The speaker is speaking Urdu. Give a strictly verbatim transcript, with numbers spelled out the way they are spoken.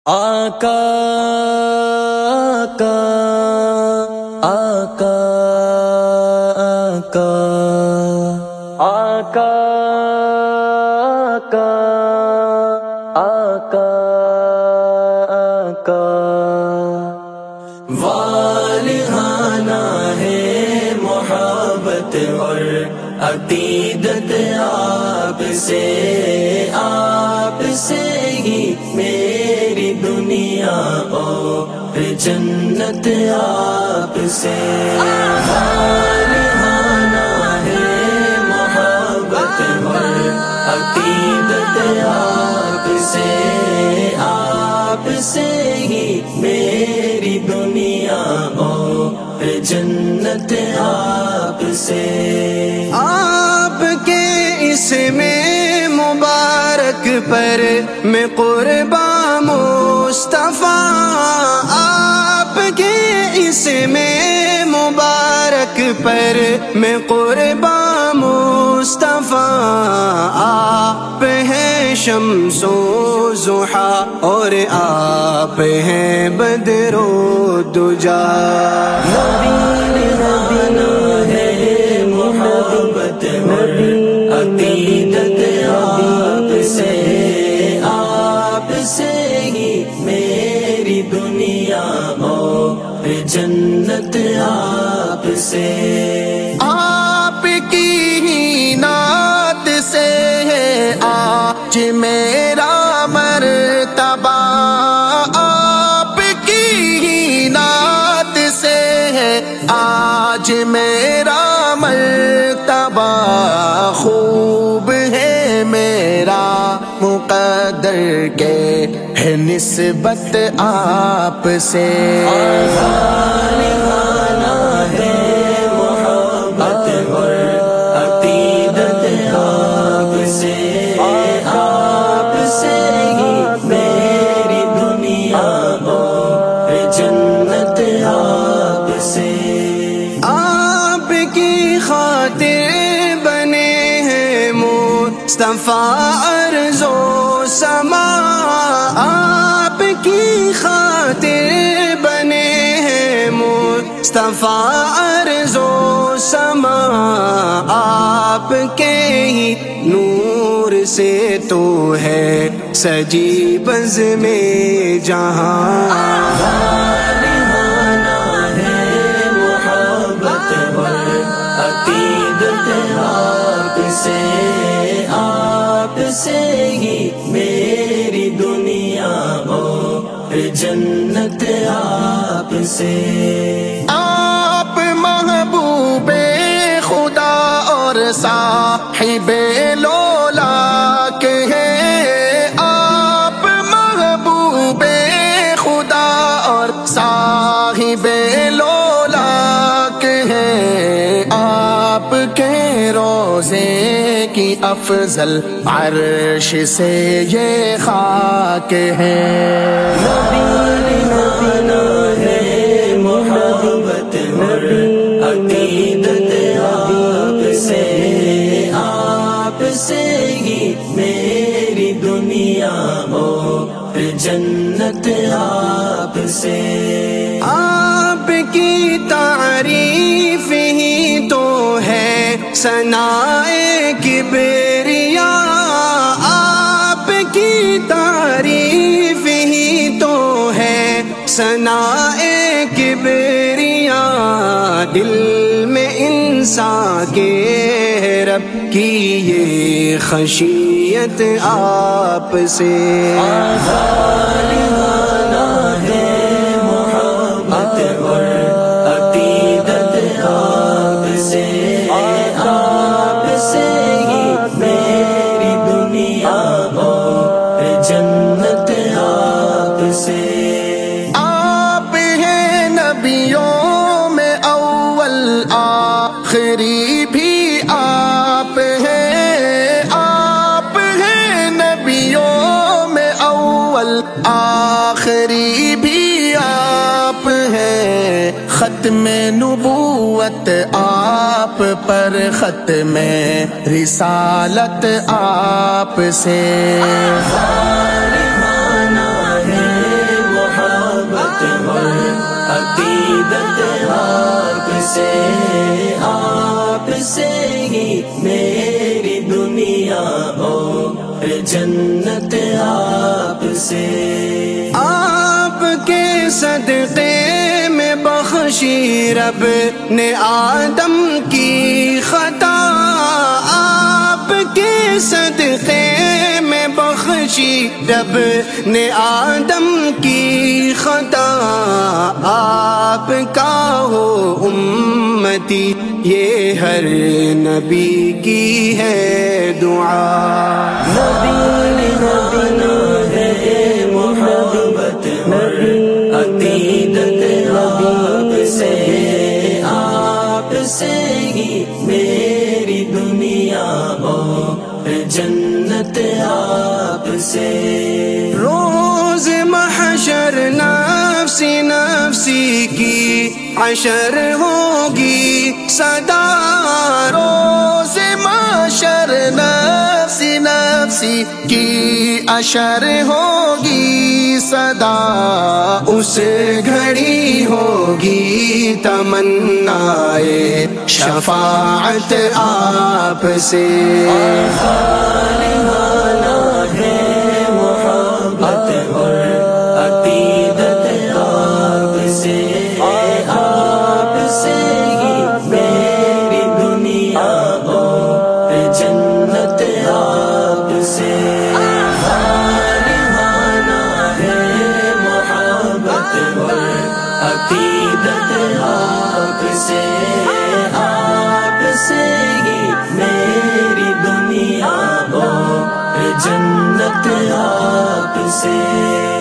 آقا آقا آقا آقا آقا آقا آقا والہانہ ہے محبت اور عقیدت آپ سے، آپ سے ہی میری دنیا اور جنت آپ سے۔ والہانہ ہے محبت اور عقیدت آپ سے، آپ سے ہی میری دنیا اور جنت آپ سے۔ آپ کے اسم مبارک پر میں قربان مصطفیٰ، آپ کے اسم مبارک پر میں قربان مصطفیٰ، آپ ہیں شمس و ضحیٰ اور آپ ہیں بدر و دجا۔ محبت اور عقیدت آپ سے، آپ سے ہی میری دنیا اور جنت آپ سے۔ آپ کی ہی نعت سے ہے آج میرا مرتبہ، آپ کی ہی نعت سے ہے آج میرا مرتبہ، خوب ہے میرا مقدر کے ہے نسبت آپ سے۔ والہانہ ہے محبت اور عقیدت آپ سے، آپ سے ہی میری دنیا اور جنت آپ سے۔ آپ کی خاطر بنے ہیں مصطفیٰ ارض و سما، آپ کی خاطر بنے ہیں مصطفیٰ ارض و سما، آپ کے ہی نور سے تو ہے سجی بزم جہاں۔ والہانہ ہے محبت اور عقیدت آپ سے، آپ سے ہی میری دنیا اور جنت آپ سے۔ آپ محبوب خدا اور صاحب لولاک ہیں، آپ محبوب خدا اور صاحب لولاک ہیں، آپ کے روضے کی افضل عرش سے یہ خاک ہے۔ والہانہ ہے محبت اور عقیدت آپ سے، آپ سے ہی میری دنیا اور جنت آپ سے۔ آپ کی تعریف ہی تو ہے ثنائے کبریا، آپ کی تعریف ہی تو ہے ثنائے کبریا، دل میں انسان کے رب کی یہ خشیت آپ سے۔ والہانہ ہے محبت اور عقیدت آپ سے، آپ سے ہی میری دنیا اور جنت آپ سے۔ آپ ہیں نبیوں میں اول، آخری بھی آپ ہیں، آپ ہیں نبیوں میں اول، آخری بھی آپ ہیں، ختم نبوت آپ پر، ختم رسالت آپ سے۔ والہانہ ہے جنت آپ سے، آپ کے صدقے میں بخشی رب نے آدم کی خطا، آپ کے صدقے میں بخشی رب نے آدم کی خطا، آپ کا ہو امتی یہ ہر نبی کی ہے دعا۔ نبی نبی ہے محبت اور عقیدت آپ سے، آپ سے ہی میری دنیا اور جنت آپ سے۔ روز محشر نفسی نفسی کی عشر ہوگی صدا، روز محشر نفسی نفسی کی عشر ہوگی صدا، اس گھڑی ہوگی تمنائے شفاعت آپ سے۔ عقیدت آپ سے، آپ سے ہی میری دنیا اور جنت آپ سے۔